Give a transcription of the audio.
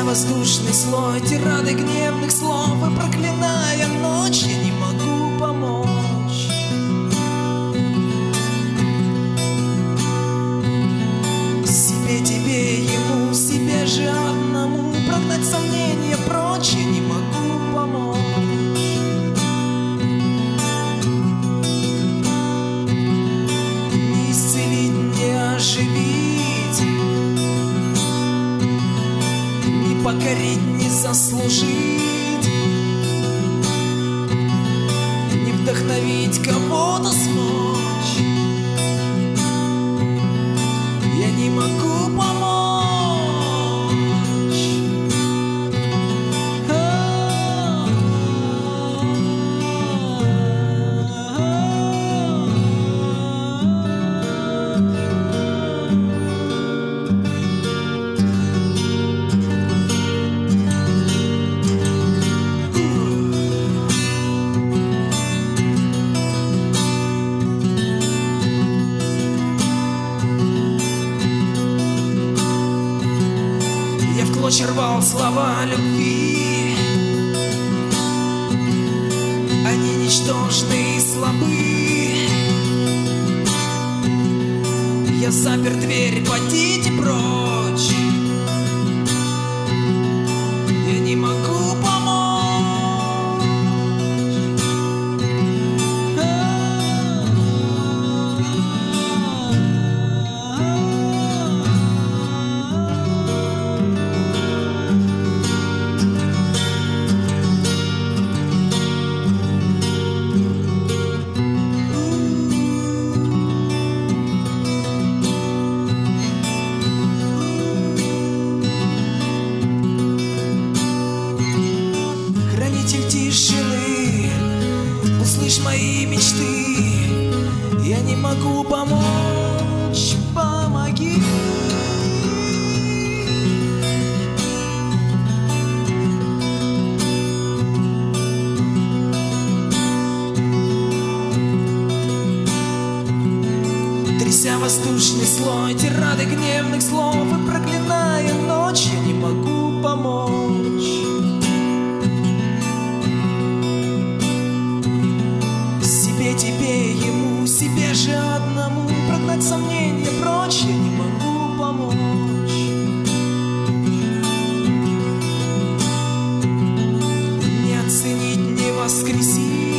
воздушный слой тирады гневных слов, и проклиная ночь, я не могу помочь. Себе, тебе, ему, себе же одному прогнать сомнения прочь, я не могу помочь. Не исцелить, не оживить, не покорить, не заслужить, не вдохновить, кого-то смочь. Я не могу помочь. Рвал слова любви, они ничтожны и слабы. Я запер дверь, подите прочь. Я не могу помочь. Тишины, услышь мои мечты. Я не могу помочь, помоги. Тряся воздушный слой тирады гневных слов, и проклиная ночь, я не могу помочь. Тебе, ему, себе же одному прогнать сомнения прочь, я не могу помочь. Не оценить, не воскресить,